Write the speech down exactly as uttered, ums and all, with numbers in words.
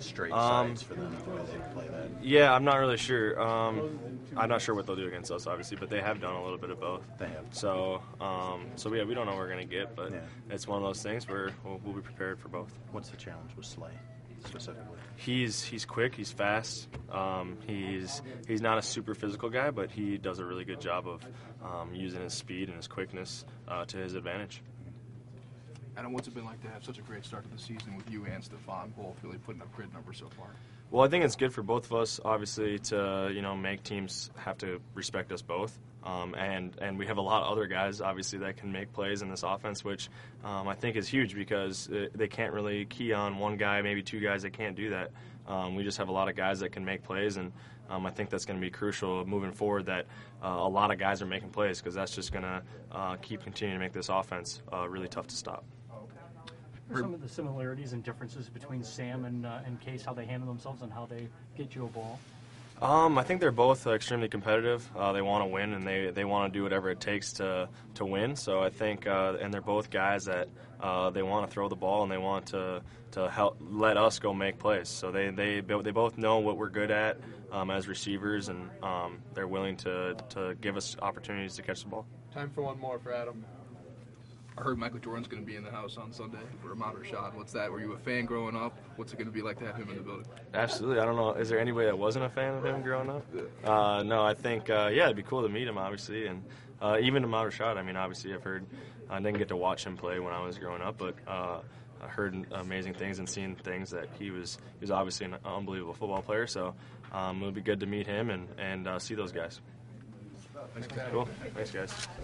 straight Um, sides for them the way they play that? Yeah, I'm not really sure. Um, I'm not sure what they'll do against us, obviously, but they have done a little bit of both. They have. So, um, so yeah, we don't know what we're going to get, but Yeah. it's one of those things where we'll, we'll be prepared for both. What's the challenge with Slay specifically? He's he's quick, he's fast. Um, he's he's not a super physical guy, but he does a really good job of um, using his speed and his quickness uh, to his advantage. Adam, what's it been like to have such a great start to the season with you and Stephon both really putting up great numbers so far? Well, I think it's good for both of us, obviously, to you know make teams have to respect us both, um, and and we have a lot of other guys, obviously, that can make plays in this offense, which um, I think is huge because it, they can't really key on one guy, maybe two guys that can't do that. Um, we just have a lot of guys that can make plays, and um, I think that's going to be crucial moving forward. That uh, a lot of guys are making plays because that's just going to uh, keep continuing to make this offense uh, really tough to stop. What are some of the similarities and differences between Sam and uh, and Case, how they handle themselves and how they get you a ball? Um, I think they're both uh, extremely competitive. Uh, they want to win, and they, they want to do whatever it takes to to win. So I think, uh, and they're both guys that uh, they want to throw the ball and they want to to help let us go make plays. So they they they both know what we're good at um, as receivers, and um, they're willing to to give us opportunities to catch the ball. Time for one more for Adam. I heard Michael Jordan's going to be in the house on Sunday for Ahmad Rashad. What's that? Were you a fan growing up? What's it going to be like to have him in the building? Absolutely. I don't know. Is there anybody that wasn't a fan of him growing up? Uh, no, I think, uh, yeah, it'd be cool to meet him, obviously. And uh, even Ahmad Rashad, I mean, obviously I've heard, I didn't get to watch him play when I was growing up, but uh, I heard amazing things and seen things that he was he was obviously an unbelievable football player. So um, it would be good to meet him and, and uh, see those guys. Thanks, Cool. Thanks, guys.